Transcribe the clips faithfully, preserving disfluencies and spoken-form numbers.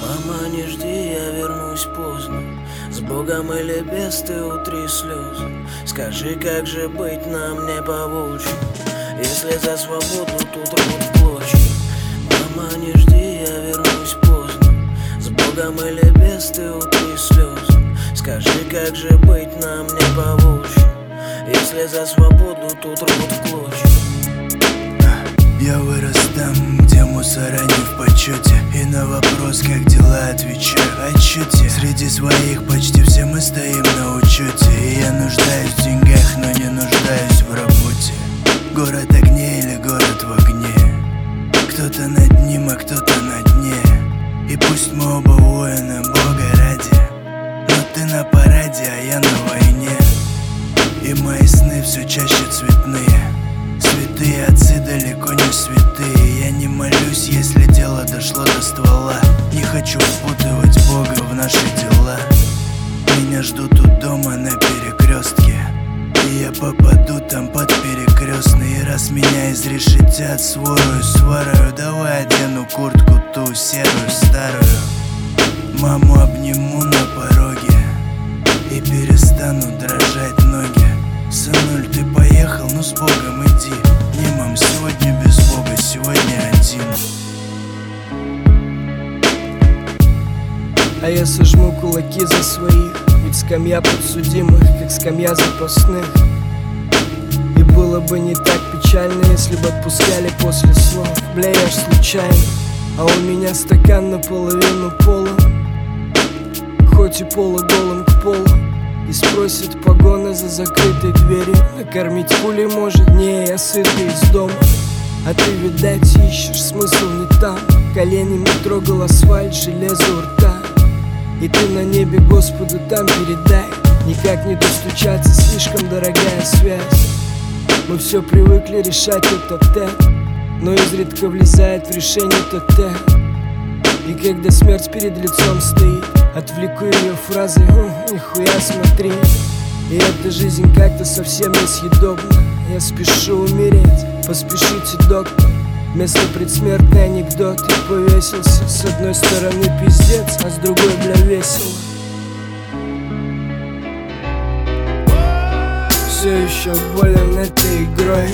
Мама, не жди, я вернусь поздно. С Богом или без, ты утри слезы. Скажи, как же быть нам не по волчьи, если за свободу тут рвут в клочья. Мама, не жди, я вернусь поздно. С Богом или без, ты утри слезы. Скажи, как же быть нам не по волчьи, если за свободу тут рвут в клочья. Я вырос там, где мусора не в почете, и на вопрос, как дела, отвечаю отчете. Среди своих почти все мы стоим на учете, и я нуждаюсь в деньгах, но не нуждаюсь в работе. Город огней или город в огне, кто-то над ним, а кто-то на дне. И пусть мы оба воины, Бога ради, но ты на параде, а я на войне. И мои сны все чаще цветные. Святые отцы далеко не святые. Я не молюсь, если дело дошло до ствола. Не хочу впутывать Бога в наши дела. Меня ждут у дома на перекрестке, и я попаду там под перекрестный. И раз меня изрешетят сворою сварою, давай одену куртку ту серую старую. Маму обниму на пороге и перестану дрожать ноги. Сынуль, ты поехал, ну с Богом иди. Не, мам, сегодня без Бога, сегодня один. А я сожму кулаки за своих, ведь скамья подсудимых, как скамья запасных. И было бы не так печально, если бы отпускали после слов. Бля, я ж случайно, а у меня стакан наполовину полон, хоть и полуголым к полу. И спросит погоны за закрытой дверью. Накормить пулей может, не, я сытый из дома. А ты, видать, ищешь смысл не там. Коленями трогал асфальт, железо у рта. И ты на небе Господу там передай. Никак не достучаться, слишком дорогая связь. Мы все привыкли решать тет-а-тет, но изредка влезает в решение ТТ. И когда смерть перед лицом стоит, отвлеку ее фразой: «О, нихуя смотри». И эта жизнь как-то совсем несъедобна. Я спешу умереть, поспешите, доктор. Вместо предсмертный анекдот. Я повесился, с одной стороны пиздец, а с другой, бля, весело. Все еще болен этой игрой,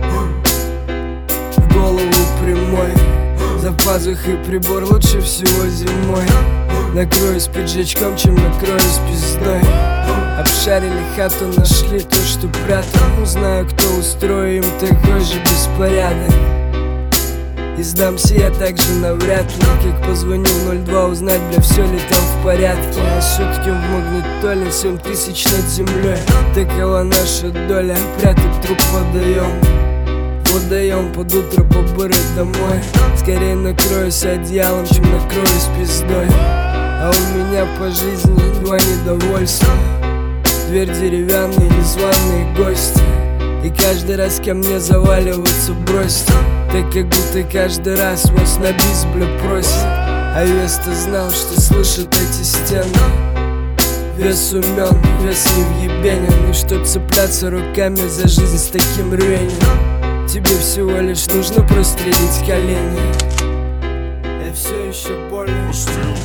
в голову прямой. За пазухой прибор лучше всего зимой. Накроюсь пиджачком, чем накроюсь пиздой. Обшарили хату, нашли то, что прятал. Узнаю, кто устроил им такой же беспорядок. И сдамся я так же навряд ли, как позвоню в ноль два узнать, бля, все ли там в порядке. А сутки в магнитоле, семь тысяч над землей. Такова наша доля, прятать труп водоем. Водоем под утро побырать домой. Скорее накроюсь одеялом, чем накроюсь пиздой. А у меня по жизни два недовольства: дверь деревянная, незваные гости. И каждый раз ко мне заваливаются бросьте, так как будто каждый раз вас на бис, бля, просит. А вес-то знал, что слышат эти стены. Вес умен, вес не въебенен. И что цепляться руками за жизнь с таким рвением? Тебе всего лишь нужно прострелить колени. Я все еще болен, я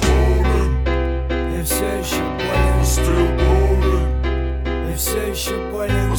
все еще болен, я все еще болен.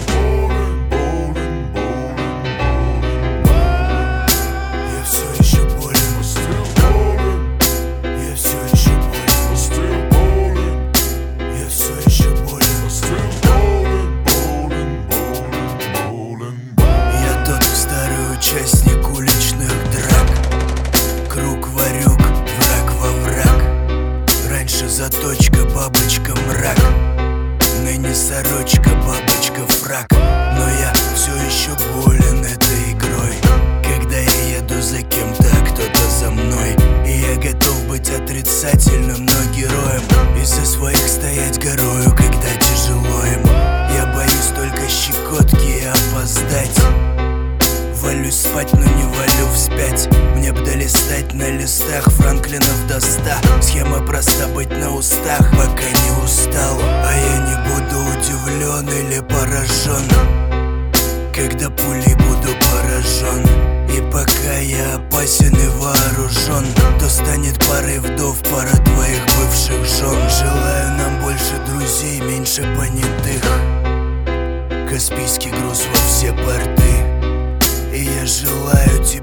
Участник уличных драк, круг варюк, враг во враг. Раньше заточка, бабочка, мрак. Ныне сорочка, бабочка, фрак. Но я все еще болен этой игрой, когда я еду за кем-то, а кто-то за мной. И я готов быть отрицательным, но героем, и со своих стоять горою, когда тяжело им. Я боюсь только щекотки и опоздать. Валюсь спать, но не валю вспять. Мне б долистать на листах Франклинов до ста. Схема проста, быть на устах, пока не устал. А я не буду удивлен или поражен, когда пули будут буду поражен. И пока я опасен и вооружен, то станет парой вдов пара твоих бывших жен. Желаю нам больше друзей, меньше понятых, Каспийский груз во все порты. И я желаю тебе